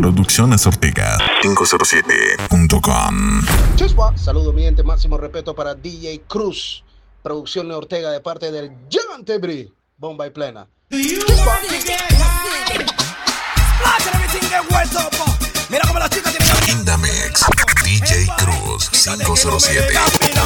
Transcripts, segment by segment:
Producciones Ortega 507.com. Chuspa, saludo mi gente, máximo respeto para DJ Cruz, Producciones Ortega de parte del Gigante Bri, bomba y plena. Chuspa. Mira cómo las chicas tienen que... In the Mix, DJ Cruz 507.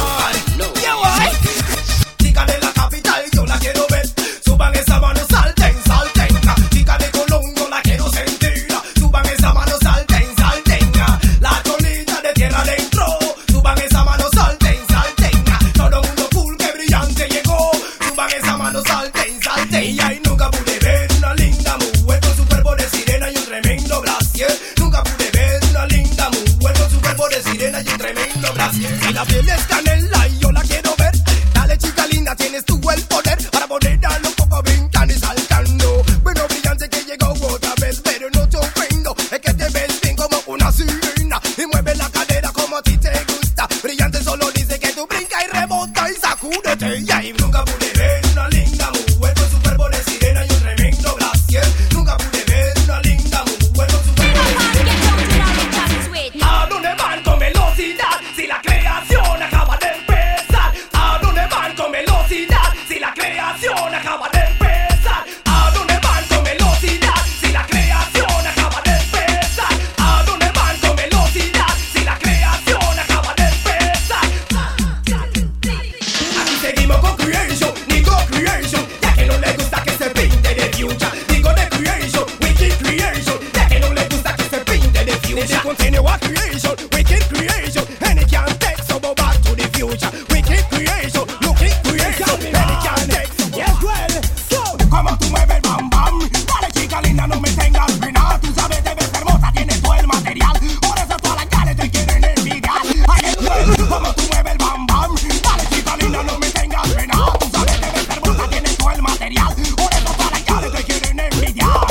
Chica de la capital, yo la quiero ver. Suban esa mano, salten, salten. Chica de Colón, yo la quiero sentir. Suban esa mano, salten, salten. La cholita de tierra adentro. Suban esa mano, salten, salten. Todo el mundo cool, que brillante llegó. Suban esa mano, salten, salten. Y ahí nunca pude ver una linda mujer con su cuerpo de sirena y un tremendo brasier. Nunca pude ver una linda mujer con su cuerpo de sirena y un tremendo brasier. Si la piel es canela y yo la quiero ver. Dale chica linda, tienes tú el poder para poder darle un poco brincando y saltando. Bueno, brillante que llegó otra vez, pero no te ofendo. Es que te ves bien como una sirena y mueve la cadera como a ti te gusta. Brillante solo dice que tú brinca y rebota y sacúdete. Y ahí nunca pude ver una linda mujer con su cuerpo de sirena y un tremendo brasier. Nunca pude ver una linda mujer con su cuerpo de sirena y un tremendo brasier. ¿A dónde van con velocidad si la creación acaba de empezar? ¿A dónde van con velocidad si la creación acaba de empezar? ¿A dónde van con velocidad si la creación acaba de empezar? ¿A dónde van con velocidad si la creación acaba de empezar? Aquí seguimos con Creation, Nico Creation, ya que no le gusta que se pinte de future. Digo de Creation, Wicked Creation, ya que no le gusta que se pinte de future. They continue our creation, Wicked Creation, and it can't take so go back to the future. Wicked Creation, looking creation, and it can't take so go back. Como tú mueves el bam bam, dale chica linda, no me tengas pena. Tú sabes, te ves hermosa, tienes todo el material. Por eso todas las gales te quieren envidiar. Como tú mueves el bam bam, dale chica linda, no me tengas pena. Tú sabes, te ves hermosa, tienes todo el material. Por eso todas las gales te quieren envidiar.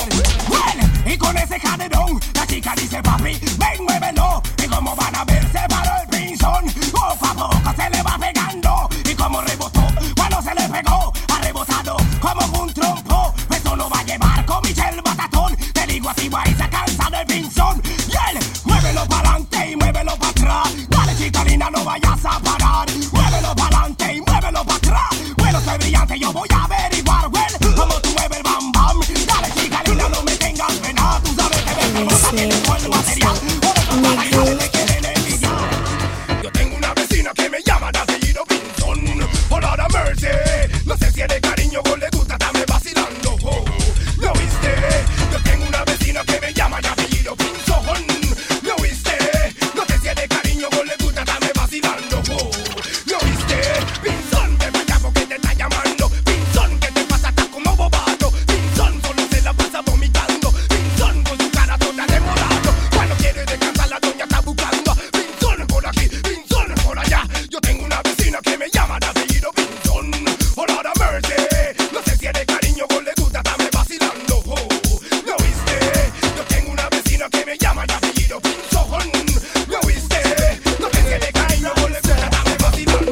Y con ese jaderón, la chica dice papi, ven muévelo. Y como van a ver, se paró el pinzón. Poco a poco se le va pegando. Y como rebotó, cuando se le pegó, ha rebotado como un trompo. Eso no va a llevar con Michelle Batatón. Te digo así, va y se cansa del pinzón. Y él, muévelo para adelante y muévelo para atrás. Dale chica linda, no vayas a parar. Muévelo para adelante y muévelo para atrás. Bueno, soy brillante, yo voy a averiguar. Well, como tú mueves el bam bam. Dale chica linda, no me tengas pena. Tú sabes que ves hermosa, tienes todo el material. Por eso todas las gales te quieren envidiar. Yo tengo una vecina que me llama de apellido Pinzón. Oh, Lord have mercy. No sé si es de cariño o le gusta estarme vacilando. Oh, ¿lo viste? Yo tengo una vecina que me llama de apellido Pinzón. ¿Lo viste? No sé si es de cariño o le gusta estarme vacilando. Oh, ¿lo viste? Pinzón, te vaya porque te está llamando. Pinzón, que te pasa tan como bobado. Pinzón, solo se la pasa vomitando. Pinzón, con su cara toda demorado. Cuando quiere descansar la doña está buscando. Pinzón por aquí, Pinzón por allá. Yo tengo una vecina que me llama de apellido Pinzón. Oh, Lord have mercy. No sé si es de cariño o le gusta estarme vacilando. Oh, ¿lo viste? Yo tengo una vecina que me llama de apellido Pinzón. ¿Lo viste? No sé si es de cariño o le gusta estarme vacilando.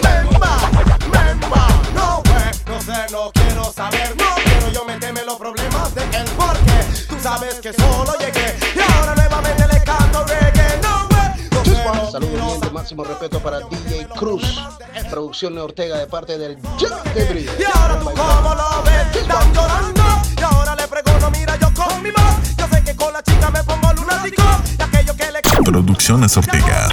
Memba, no sé, no quiero saber, no quiero yo meterme los problemas de él porque tú sabes que solo llegué y ahora nuevamente le canto reggae, no Chuspa, saludo mi gente, máximo respeto para DJ Cruz, Producciones Ortega de parte del Gigante Bri. y ahora tú como lo ves, están llorando y ahora le pregunto, mira yo con mi voz, yo sé que con la chica me pongo lunático y aquello que le Producciones Ortega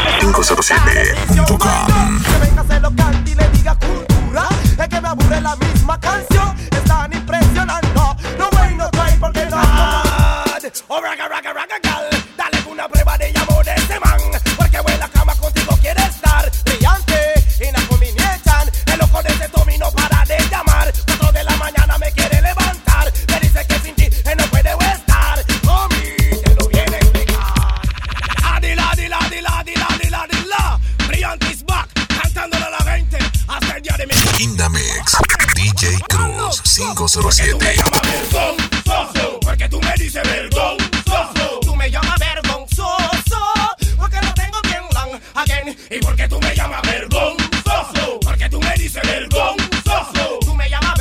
507.com. que venga se lo cante y le diga cultura, es que me aburre la misma canción, están impresionando, no way no try porque no. Oh, raga, raga, raga, gal. Dale una prueba de amor de ese man. Porque en la cama contigo quiere estar. Brillante, inaconvenientan, El loco de ese Tommy no para de llamar. 4 de la mañana me quiere levantar. Me dice que sin ti él no puede estar. Tommy, te lo viene a explicar. Adila, dila, dila, dila, dila, dila. Brillante is back, cantándole a la gente hasta el día de mi. In the Mix, DJ Cruz 507. Porque tú me dices vergonzoso. Tú me llamas vergonzoso. Porque lo tengo bien long again. Y porque tú me llamas vergonzoso. Porque tú me dices vergonzoso. Tú me llamas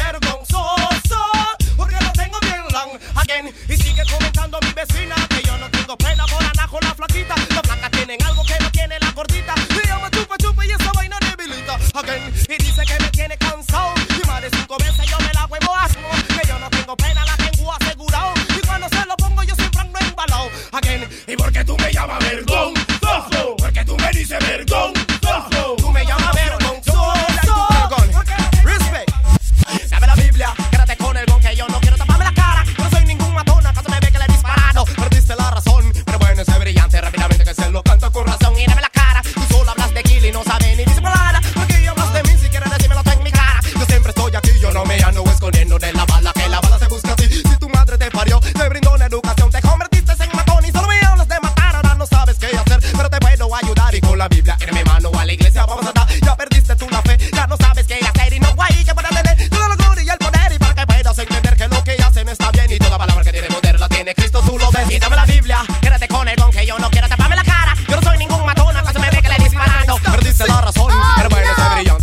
vergonzoso. Porque lo tengo bien long again. Y sigue comentando mi vecina que yo no tengo pena. por abajo la flaquita. Las flacas tienen algo que no tiene la gordita. Y yo me chupa chupa y esa vaina debilita. Again, y dice que me tiene cansado. Y más de 5 veces yo me la huevo asco. Que yo no tengo pena, la tengo asegurado. Y cuando se lo pongo yo siempre ando embalado. Again, ¿y por qué tú me llamas vergón? Porque tú me dices vergón. Tú me llamas vergonzoso. Respect. Dame la Biblia, quédate con el gon que yo no quiero taparme la cara. Yo no soy ningún matón, acaso me ve que le he disparado. Perdiste la razón, pero bueno, ese brillante rápidamente que se lo canta con razón. Y dame la cara, tú solo hablas de kill y no sabes ni disimular. Porque yo hablas de mí si quieres decírmelo tú en mi cara. Yo siempre estoy aquí, yo no me ando escondiendo de la bala, que la bala te busca a ti. Si tu madre te parió, te brindó una educación, te convertiste en matón y solo me hablas de matar. Ahora no sabes qué hacer, pero te puedo ayudar. Y con la Biblia en mi mano a la iglesia vamos a dar. Ya perdiste tú la fe, ya no sabes qué hacer. Y no hay que poder tener toda la gloria y el poder. Y para que puedas entender que lo que hacen está bien. Y toda palabra que tiene poder la tiene Cristo, tú lo ves. Y dame la Biblia, quédate con el don que yo no quiero taparme la cara. Yo no soy ningún matón, acaso me ve que le he disparado. Perdiste la razón, pero bueno, ese brillante.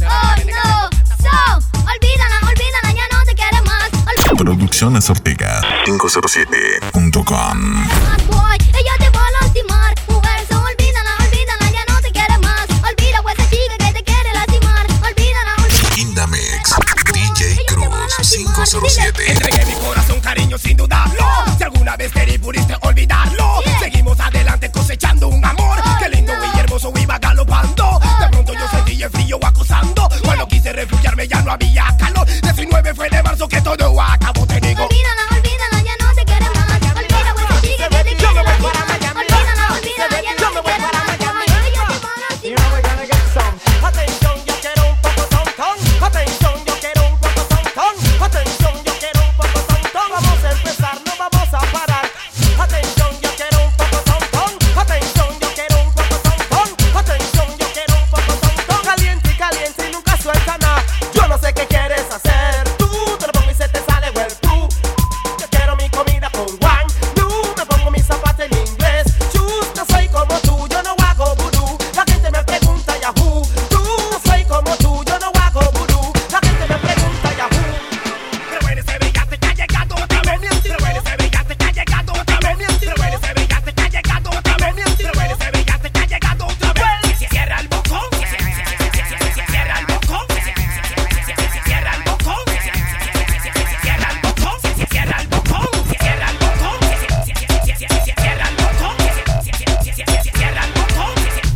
Olvídala, ya no te quiere más. Producciones Ortega 507.com. Boy, ella te va a lastimar. Mujer, olvídala, ya no te quiere más. Olvida a esa chica que te quiere lastimar. Olvídala. Indamix, DJ Cruz 507. Entregué mi corazón, cariño, sin dudarlo. Si alguna vez te pudiste olvidarlo, seguimos adelante cosechando un amor que lindo y hermoso iba galopando. De pronto yo sentí el frío acosando. Cuando quise refugiarme ya no había calor. 19 fue de marzo que todo acabó, te digo. Olvídala, ya no te quiere más. Olvida a esa chica que te quiere lastimar. Olvídala, ya no te quiere más. Ella te va a lastimar. Atención, yo quiero un poco tontón. Atención, yo quiero un poco tontón. Atención, yo quiero un poco tontón. Vamos a empezar, no vamos a parar. Atención, yo quiero un poco tontón. Atención, yo quiero un poco tontón. Atención, yo quiero un poco tontón. Caliente y nunca suelta nada. Yo no sé qué quieres hacer. Tú te lo pongo y se te sale well tú. Yo quiero mi comida con wine. Tú me pongo mis zapatos en inglés. Chus, no soy como tú, yo no hago vudú. La gente me pregunta Yahoo. Tú no soy como tú, yo no hago vudú. La gente me pregunta Yahoo. Pero eres ese brillante que ha llegado otra vez. Pero eres ese brillante que ha llegado otra vez. Pero eres ese brillante que ha llegado otra vez. Pero eres ese brillante que ha llegado otra vez. Cierra el bocón. Cierra el bocón. Cierra el bocón. Cierra el bocón. Cierra el bocón. Cierra el bocón. Cierra el bocón. Cierra el bocón.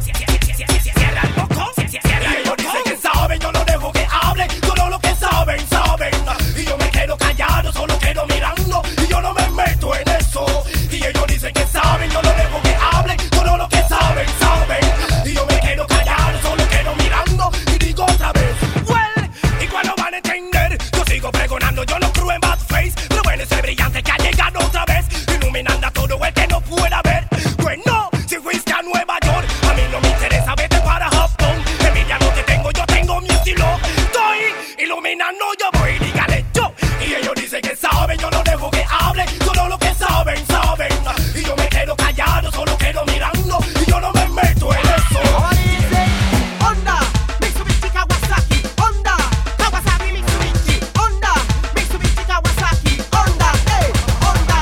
Cierra el bocón. Y ellos dicen que saben, yo no dejo que hablen. Solo lo que saben, saben. Y yo me quedo callado, solo quedo mirando. Y yo no me meto en eso. Y ellos dicen que saben, yo no dejo que hablen. Solo lo que saben, saben. Y yo me quedo callado, solo quedo mirando. Y digo otra vez, well, igual no van a entender. Yo sigo pregonando, yo no creo en bad face. Pero bueno, ese brillante que ha llegado otra vez, iluminando a todo el que no pueda ver. Bueno, si fuiste a Nueva York, a mí no me interesa, vete para Japón. Envidia no te tengo, yo tengo mi estilo. Estoy iluminando, yo voy, dígale yo. Y ellos dicen que saben, yo no dejo que hablen. Solo lo que saben, saben. Y yo me quedo callado, solo quedo mirando. Y yo no me meto en eso. Ahora dice Honda, Mitsubishi, Kawasaki. Honda, Kawasaki, Mitsubishi. Honda, Mitsubishi, Kawasaki. Honda, Honda,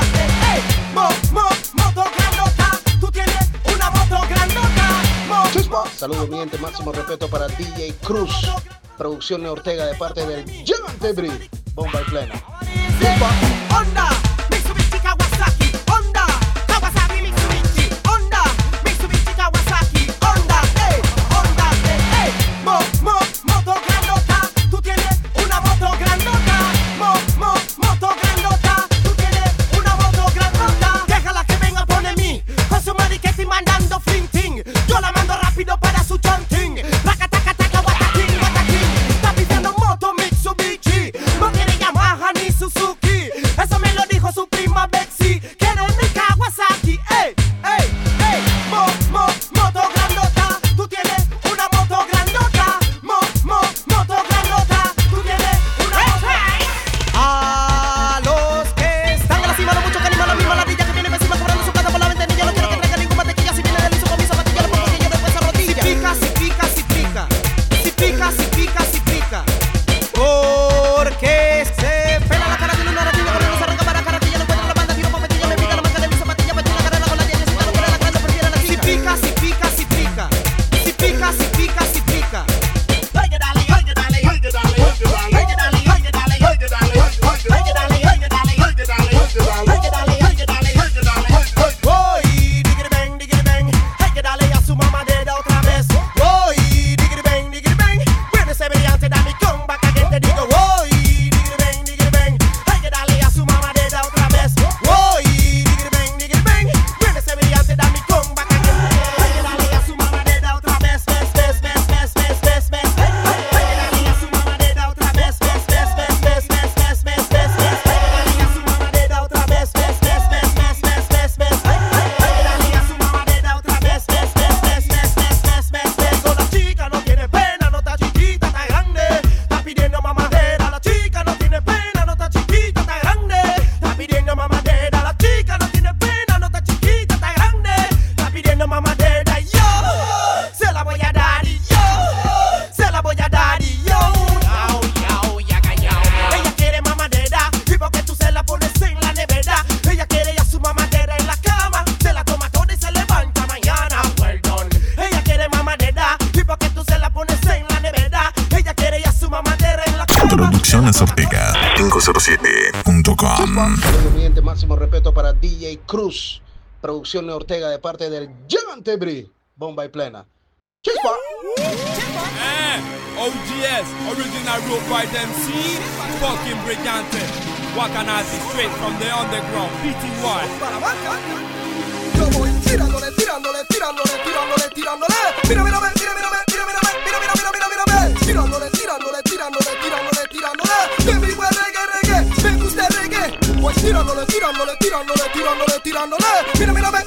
moto grandota. Tú tienes una moto grandota. Chusma. Saludos, mi gente. Máximo respeto para DJ Cruz. Producción Ortega de parte del Gigante Bri. Bomba y plena. Honda, Mitsubishi, Kawasaki. Honda, Kawasaki, Mitsubishi. Honda, Mitsubishi, Kawasaki. Honda, Honda, moto grandota. Tú tienes una moto grandota. Moto grandota. Tú tienes una moto grandota. Déjala que venga por mí. Con su mariquete y mandando flinting. Yo la mando rápido para su chanting. Taca, taca, taca, guataquín, guataquín. Está pidiendo moto Mitsubishi. No quiere Yamaha ni Suzuki. Eso me lo dijo 507.com. Saludos, mi gente, máximo respeto para DJ Cruz, producción de Ortega de parte del Gigante Bri, bomba y plena. Chispa. OGS, original road right MC, fucking Brigante, Wakanasi, straight from the underground, PTY. Yo voy tirándole. Mira, mírame. Tirándole. Que mi buen reggae, me gusta el reggae. Voy tirándole. Mira, mírame.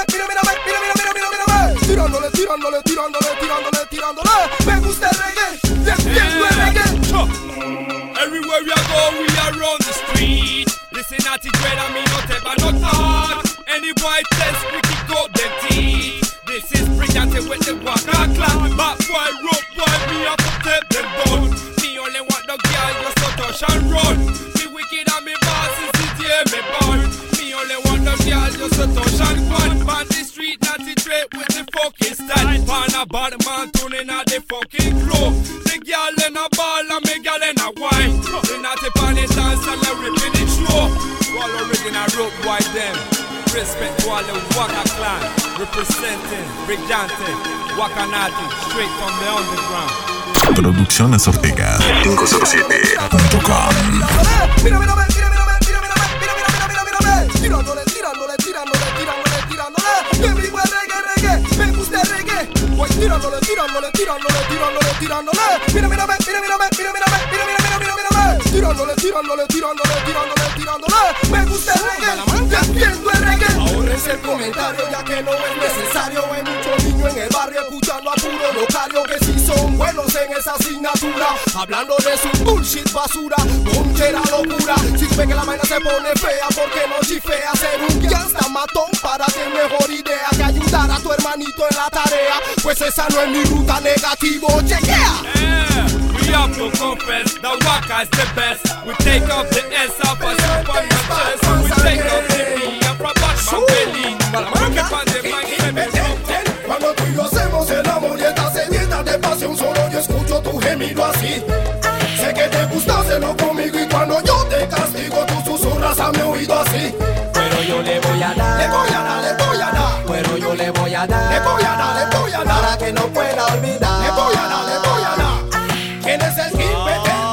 Tirándole. Me gusta el reggae. Defiendo el reggae. Everywhere we go, we are on the street. Listen at it, dread, I mean, not ever, not hard. Any boy test, we keep go them teeth. This is Brigante with the Waka clan. Back boy, rope boy, me up to take them down. Me only want the girl, just to touch and run. Me wicked and me boss is it, me born. Me only want the girl, just to touch and run. Man, the street, not it, dread, with the fucking style. Pan a bad man, tuning at the fucking club. The girl in a ball and me girl in a wine. The natty pan it dance and the ripping it slow. All original rope white them. Respect to all the Waka clan. Representing Brigante, Wakanati, straight from the underground. Producciones Ortega 507.com. Mira. Tirándole. Que mi buen reggae, me gusta el reggae. Voy tirándole. Mira. Tirándole. Me gusta el reggae. Defiendo el reggae. Ahórrense el comentario ya que no es necesario. Hay muchos niños en el barrio escuchando a puro locario que sí son buenos en esa asignatura. Hablando de su bullshit basura, ponchera locura. Si ven que la vaina se pone fea, porque no chifea ser un gangsta matón para que mejor idea que ayudar a tu hermanito en la tarea. Pues esa no es mi ruta, negativo, chequea. We have to confess, the Waka is the best. We take up the S off a Superman chest. We take up the B up a Batman belly. We keep on the man, Cuando tú y yo hacemos el amor y estás sedienta de pasión, solo yo escucho tu gemido así. Sé que te gusta hacerlo conmigo y cuando yo te castigo tú susurras a mi oído así. Pero yo le voy a dar. Pero yo le voy a dar. Le voy a dar. Para que no pueda olvidar. Le voy a dar. ¿Quién es el hit?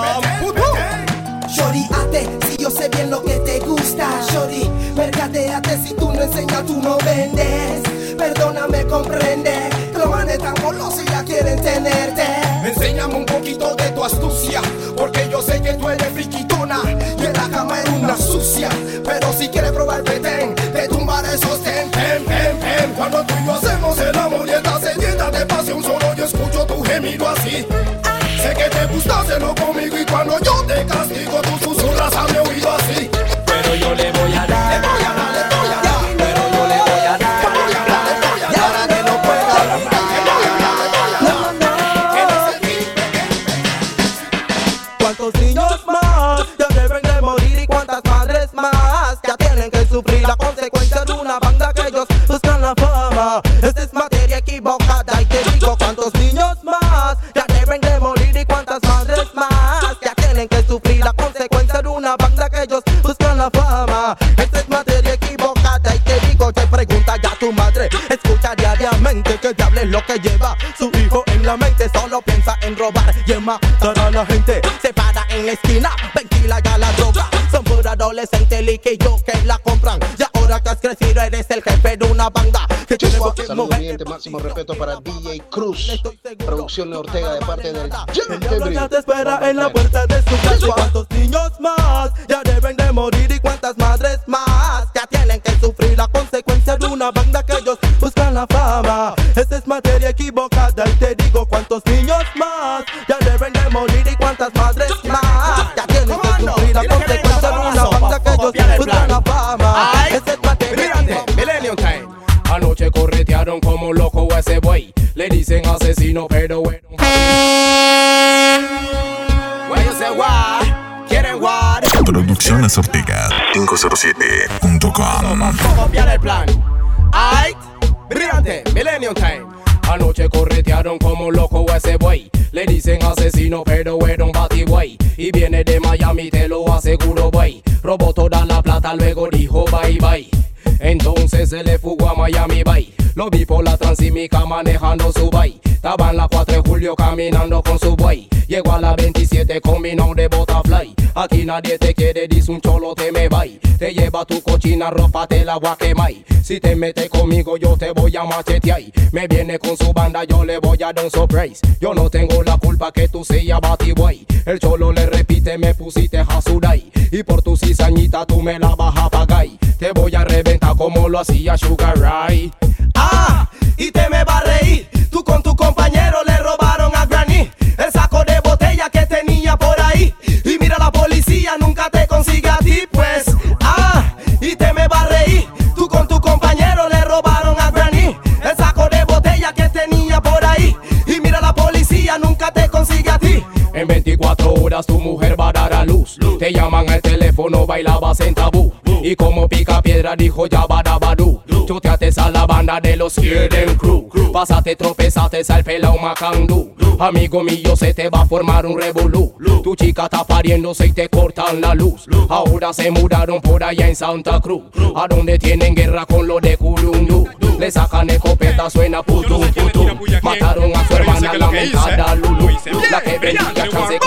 Shorty, si yo sé bien lo que te gusta. Shorty, mercadeate, si tú no enseñas, tú no vendes. Perdóname, comprende que los manes tan golosos y ya quieren tenerte. Enséñame un poquito de tu astucia, porque yo sé que tú eres friquitona y en la cama eres una sucia. Pero si quieres probar petén, te tumbaré esos ten. Cuando tú y yo hacemos el amor y estás sedienta de pasión, solo yo escucho tu gemido así. Sé que te gusta hacerlo conmigo y cuando yo te castigo tú susurras a mi oído así. Pero yo le voy a dar. Pero yo le voy a dar. Para que no pueda olvidar. ¿Cuántos niños más ya deben de morir y cuántas madres más ya tienen que sufrir la consecuencia de una banda que ellos buscan la fama? Esta es materia equivocada y te digo cuántos niños más ya deben de morir y cuántas madres más ya tienen que sufrir la consecuencia de una banda que ellos buscan la fama. Esta es materia equivocada y te digo, te pregunta ya tu madre, escucha diariamente que te hable lo que lleva su hijo en la mente. Solo piensa en robar y en matar a la gente. Se para en la esquina, ventila ya la droga. Son puros adolescentes liquillos que la compran. Y ahora que has crecido eres el jefe de una banda que tiene que Saludos, mi gente, máximo respeto para DJ Cruz, producción de Ortega de parte del Gigante Bri. Ya te espera en la puerta de su casa. ¿Cuántos niños más ya deben de morir y cuántas madres más ya tienen que sufrir la consecuencia de una banda que ellos buscan la fama? Esta es materia equivocada y te digo cuántos niños más ya deben de morir y cuántas madres más ya tienen que sufrir la consecuencia de una banda que ellos buscan la fama. Esta es materia equivocada. Millennium Time. Anoche corretearon como loco a ese boy. Le dicen asesino, pero bueno. Why you say what? ¿Quieren what? Producciones Ortega 507.com. Vamos a copiar el plan. Aight, brillante, Millennium Time. Anoche corretearon como loco a ese buey. Le dicen asesino pero era un batibuey. Y viene de Miami, te lo aseguro, buey. Robó toda la plata, luego dijo bye bye. Entonces se le fugó a Miami Bay. Lo vi por la Transímica manejando su bay. Estaba en la 4 de julio caminando con su buey. Llegó a la 27 con mi nombre Butterfly. Aquí nadie te quiere, dice un cholo te me va. Te lleva tu cochina ropa, te la voy a quemar. Si te metes conmigo yo te voy a machetear. Me viene con su banda, yo le voy a dar un surprise. Yo no tengo la culpa que tú seas batibuey. El cholo le repite, me pusiste a sudar. Y por tu cizañita tú me la vas a pagar. Te voy a reventar como lo hacía Sugar Ray. Ah, y te me va a reír. Tú con tu compañero le robaron a Granny el saco de botella que tenía por ahí. Y mira, la policía nunca te consigue a ti, pues. Ah, y te me va a reír. Tú con tu compañero le robaron a Granny el saco de botella que tenía por ahí. Y mira, la policía nunca te consigue a ti. En 24 horas tu mujer va a dar a luz. Te llaman al teléfono, bailabas en tabú. Y como pica piedra dijo ya badabadú. Choteaste a la banda de los Kierden Crew. Pásate, tropezaste al pelao Macandú. Amigo mío, se te va a formar un revolú. Tu chica está pariéndose y te cortan la luz. Ahora se mudaron por allá en Santa Cruz, a donde tienen guerra con lo de Curundú. Le sacan escopeta, suena putum putum. Mataron a su hermana lamentada Lulu, la que vendía chance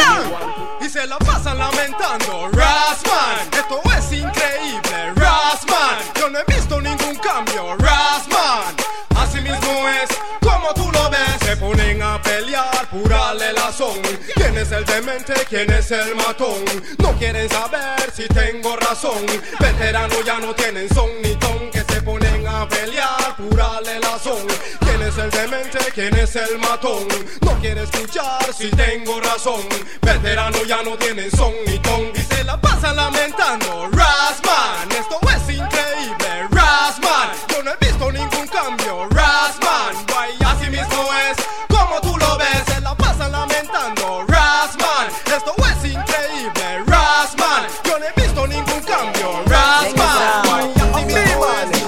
y se la pasan lamentando. Rasman, esto es increíble. Rasman, yo no he visto ningún cambio. Rasman, así mismo es como tú lo ves. Se ponen a pelear, pura lelazón. ¿Quién es el demente? ¿Quién es el matón? No quieren saber si tengo razón. Veteranos ya no tienen son ni ton. Que se ponen a pelear, pura lelazón. ¿Quién es el demente? ¿Quién es el matón? No quiere escuchar si tengo razón. Veteranos ya no tienen son ni ton. Y se la pasan lamentando. Rasman, esto es increíble. Rasman, yo no he visto ningún cambio. Rasman, guay, así mismo es como tú lo ves. Se la pasan lamentando. Rasman, esto es increíble. Rasman, yo no he visto ningún cambio. Rasman, guay, así mismo es.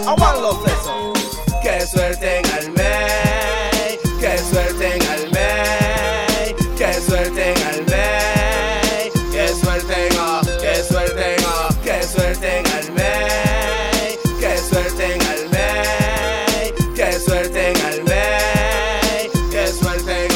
Que suelten al May, que suelten al May, que suelten al May, que suelten que suelten que suelten al May, que suelten al May, que suelten al May, que suelten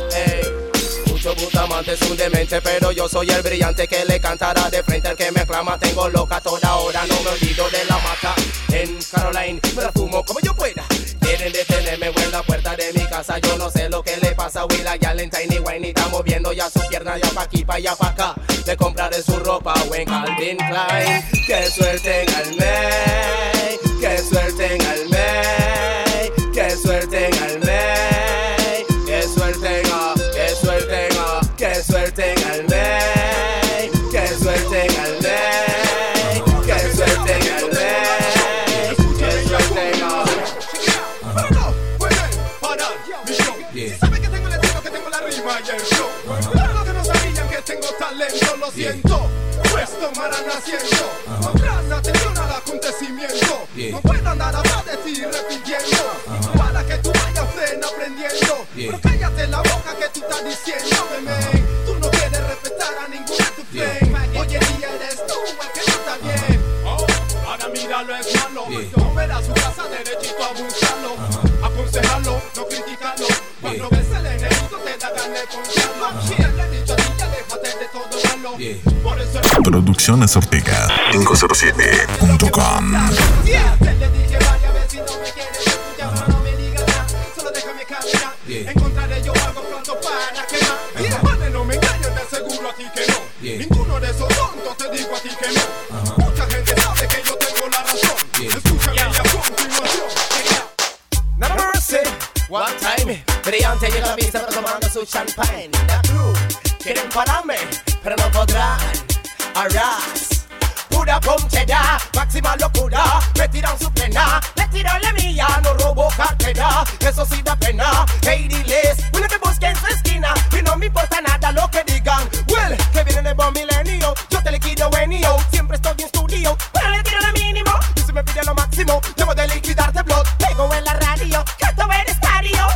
mucho Bustamante es un demente, pero yo soy el brillante que le cantará de frente al que me aclama. Tengo loca toda hora, no me olvido de la mata en Caroline, me la fumo como yo pueda. Quieren detenerme en la puerta de mi casa, yo no sé lo que le pasa a Willa y Allen, Tiny Wayne, está moviendo ya sus piernas ya pa' aquí, pa' allá, pa' acá. Le compraré su ropa o en Calvin Klein. Que suelten al May, que suelten al May, que suelten al May, que suelten que suelten que suelten al May, que suelten al May, que suelten al May, que suelten ¿Sabe que tengo el estilo, que tengo la rima y el show? Para los que no sabían que tengo talento, lo siento, pues tomarán asiento. Pondrán atención al acontecimiento. No puedo andar atrás de ti repitiendo. Para que tú vayas aprendiendo. Pero cállate la boca que tú estás diciendo, bebé. Tú no quieres respetar a ningún de tu friend. Hoy en día eres tú el que no está bien. Ahora míralo, es malo. Mover a su casa derechito a buscarlo. Aconsejarlo, no criticarlo. Cuando ves el enemigo te da ganas de poncharlo. Si él le ha dicho a ti, ya déjate de todo malo. Por eso Producciones Ortega 507.com. te le dije varias veces, si no me quieres escuchar, pero no me digas nada. Solo déjame caminar. Encontraré yo algo pronto para quemar. Vale, no me engañes, te aseguro a ti que no. Ninguno de esos tontos te digo a ti que no. Mucha gente sabe que yo tengo la razón. Escúchame a continuación. No mercy, one time. Brillante llega a la vista tomando su champagne. La crew quieren pararme, pero no podrán. Arras, pura ponchera, máxima locura. Me tiran su pena, le tiran la mía. No robo cartera, eso sí da pena. Hey, diles, uno que busque en su esquina. Y no me importa nada lo que digan. Well, que viene de buen milenio. Yo te liquido en siempre estoy en estudio. Pero le tiro lo mínimo, y si me pide lo máximo, debo de liquidarte blood. Pego en la radio, que esto eres estadio.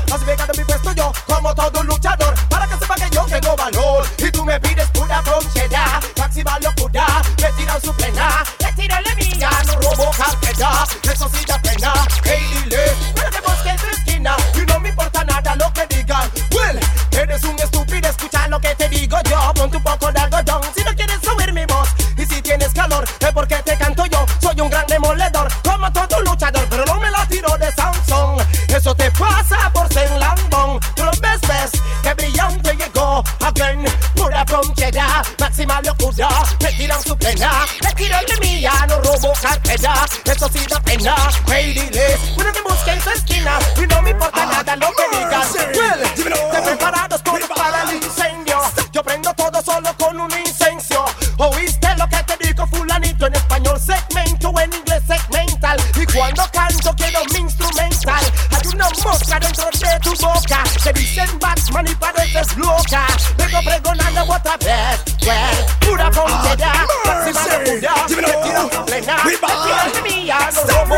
en Batman y pareces loca. Vengo pregonando otra vez, pura frontera, máxima locura. Plena, tira mía, no robo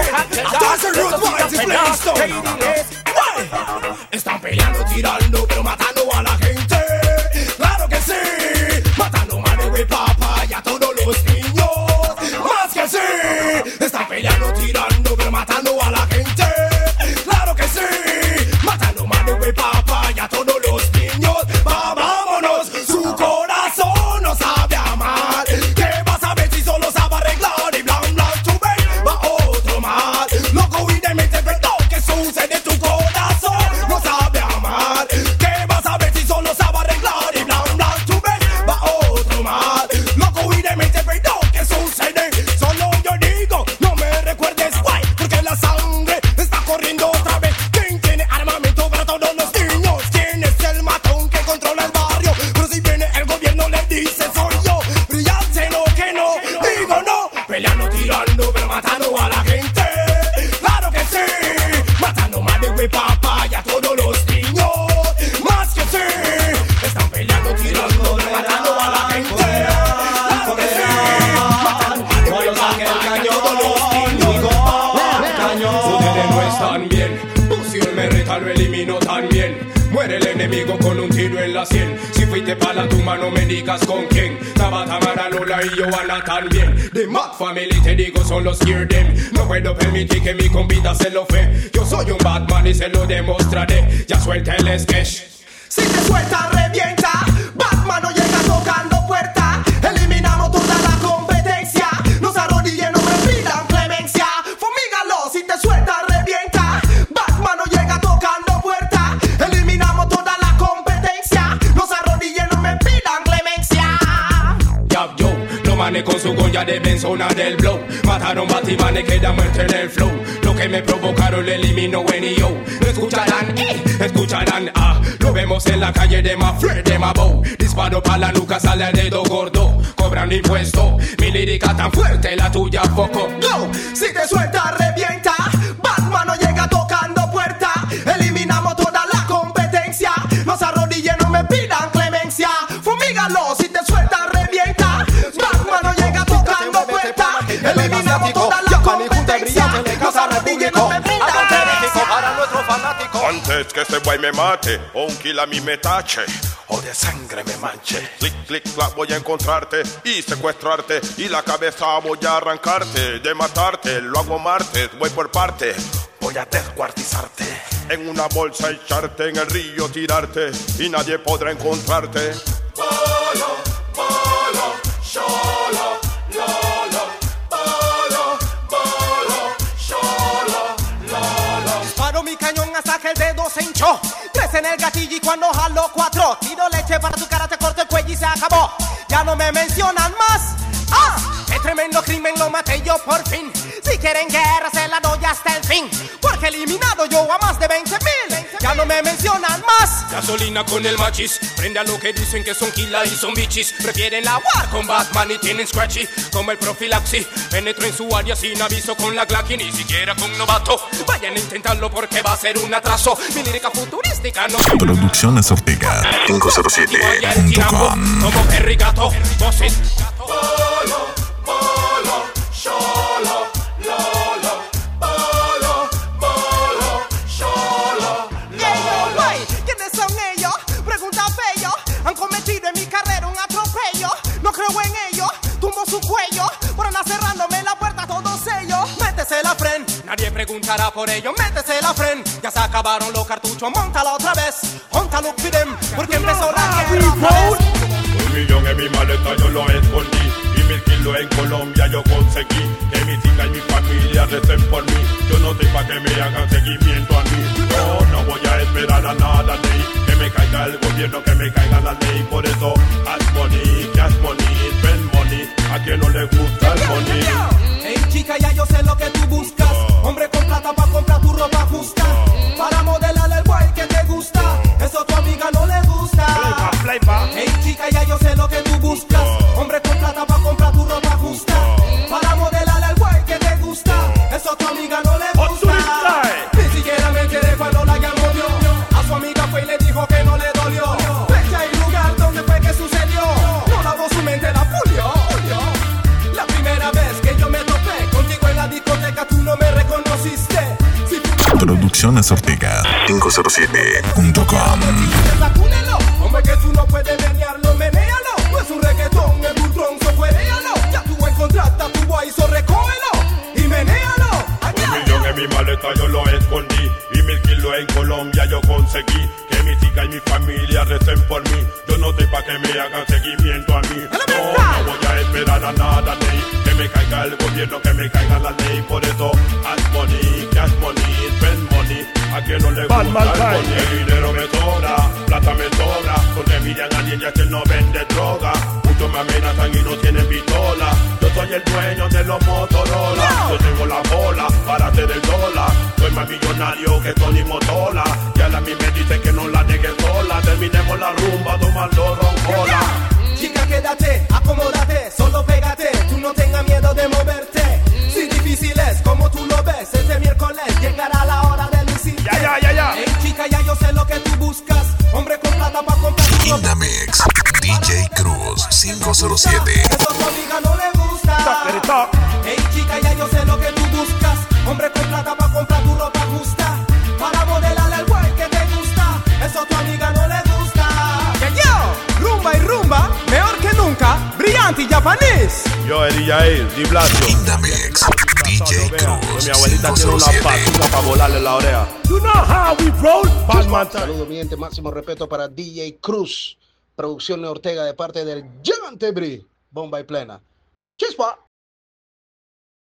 están peleando, tirando, pero matando a la gente. Claro que sí, matando madre y papá y a todos los niños. Más que sí, están peleando, tirando, pero matando a la gente. Claro que sí, matando madre y papá y a todos los niños. Vámonos, su corazón no sabe amar. ¿Qué vas a ver si solo sabe arreglar? Y blan blan tu ven, va otro más. Loco y demente, perdón, ¿qué sucede en tu corazón? No sabe amar. ¿Qué vas a ver si solo sabe arreglar? Y blan blan tu ven, va otro más. Loco y demente, perdón, ¿qué sucede? Solo yo digo, no me recuerdes, guay, porque la sangre está corriendo otra vez. ¿Quién tiene armamento para todos los niños? ¿Quién es el matón que controla el barrio? Pero si viene el gobierno le dice soy yo. Brillante no, que no, digo no. Peleando, tirando, pero matando a la gente. Claro que sí, matando madre y papá y a todos los niños. Más que sí, están peleando, tirando, pero matando a la gente. Claro que sí, matando madre y papá y a todos los niños. Ustedes no están bien. Poción me reta, lo elimino también. Muere el enemigo con un tiro en la sien. Si fuiste para la tumba no me digas con quién. Tabata, Mara, Lola y Johanna también. The Mac Family te digo son los Scare Them. No puedo permitir que mi convida se lo fe. Yo soy un Batman y se lo demostraré. Ya suelta el sketch. Si te suelta, revienta. Batman no llega tocando puerta. Eliminamos toda la competencia. No se arrodillen, no me pidan clemencia. Fumígalo, si te suelta, revienta. Batman no llega tocando puerta. Eliminamos toda la competencia. No se arrodillen, no me pidan clemencia. Yap yo, los manes con su goya deben sonar del blow. Mataron Batman y queda muerto en el flow. Lo que me provocaron le eliminó en yo. Escucharán, escucharán, lo vemos en la calle de Mafre, de Mabo. Disparo pa' la nuca, sale el dedo gordo. Cobran impuesto, mi lírica tan fuerte, la tuya poco. No, si te suelta, revienta. Batman no llega tocando puerta. Eliminamos toda la competencia. No se arrodillen, no me pidan clemencia. Fumígalo, si te suelta, revienta. Batman no llega tocando puerta. Eliminamos toda la competencia. No se arrodillen, no me pidan clemencia. Para nuestro fanático. Antes que este guay me mate, o un kill a mí me tache, o de sangre me manche. Clic, clic, clac, voy a encontrarte y secuestrarte. Y la cabeza voy a arrancarte, de matarte, lo hago martes, voy por parte. Voy a descuartizarte, en una bolsa echarte, en el río tirarte, y nadie podrá encontrarte. Bolo, bolo, solo, lolo, bolo, bolo, solo, lolo. Disparo mi cañón hasta que el dedo se hinchó. 3 en el gatillo y cuando jalo 4. Tiro leche para tu cara, te corto el cuello y se acabó. Ya no me mencionan más. ¡Qué tremendo crimen lo maté yo por fin! Si quieren guerra se la doy hasta el fin. Porque eliminado yo a más de 20,000. Ya no me mencionan más. Gasolina con el machis. Prende a lo que dicen que son killa y son bichis. Prefieren la war con Batman y tienen scratchy. Como el profilaxis. Penetro en su área sin aviso con la Glock y ni siquiera con novato. Vayan a intentarlo porque va a ser un atraso. Mi lírica futurística no. Producciones Ortega 507.com. Como Perry Gato. Bolo, bolo, solo, lolo, bolo, bolo, solo, lolo. ¿Quiénes son ellos? Pregunta bello. Han cometido en mi carrera un atropello. No creo en ellos, tumbo su cuello. Por andar cerrándome la puerta a todos ellos. Métese la fren, nadie preguntará por ello. Métese la fren, ya se acabaron los cartuchos. Móntala otra vez, móntalo piden. Porque empezó la guerra otra vez. 1 millón en mi maleta yo lo escondí. Y 1000 kilos en Colombia yo conseguí. Que mi tía y mi familia recen por mí. Yo no estoy pa' que me hagan seguimiento a mí. No voy a esperar a nada de ahí. Que me caiga el gobierno, que me caiga la ley. Por eso, haz money, cash money, spend money. A quien no le gusta el money. Hey chica, ya yo sé lo que tú buscas. Hombre con plata pa' comprar tu ropa justa. Para modelar el guay que te gusta. Eso a tu amiga no le gusta. Hey chica, ya yo sé lo que tú buscas. Hombre con plata pa' comprar tu ropa justa. Para modelar el guay que te gusta. Eso a tu amiga no le gusta. Ni siquiera me enteré cuando la llamó yo. A su amiga fue y le dijo que Producciones Ortega 507.com. Sacúdelo, hombre que tú no puedes menearlo, menéalo. No es un reggaetón, es un tronco, cueréalo. Ya tú encontraste a tu boy, so recógelo y menéalo. Allá. 1 millón en mi maleta yo lo escondí y 1000 kilos en Colombia yo conseguí. Que mi chica y mi familia recen por mí. Yo no estoy pa' que me hagan seguimiento a mí. No voy a esperar a nada de ahí. Que me caiga el gobierno, que me caiga la ley. Por eso, ask money, cash money, spend money. A quien no le gusta el money. El dinero me sobra, plata me sobra. Porque miran a alguien ya que no vende droga. Muchos me amenazan y no tienen pistola. Yo soy el dueño de los Motorola. Yo tengo la bola para hacer el dólar. Soy más millonario que Tony Motola. Y a la mí me dice que no la deje sola. Terminemos la rumba tomando roncola. Chica, quédate, acomódate, solo pégate. Tú no tengas miedo de moverte. Si difícil es como tú lo ves, este miércoles llegará la hora de lucirte. Ya. Hey chica, ya yo sé lo que tú buscas. Hombre con plata pa' comprar tu ropa. Indamix, DJ Cruz 507. Eso a tu amiga no le gusta. Hey chica, ya yo sé lo que tú buscas. Hombre con plata pa' comprar tu ropa justa. Para modelarle el güey que te gusta. Eso a tu amiga no le gusta. Yo, rumba y rumba, mejor que nunca. Brillante y japonés. Yo, Eddie Yair, Di Blasio. Indamix, DJ Cruz Mi abuelita tiene una 507. patuca para volarle la oreja. You know how we roll, Batman. Saludos, mi gente. Máximo respeto para DJ Cruz. Producción de Ortega de parte del Gigante Bri. Bomba y plena. Chispa.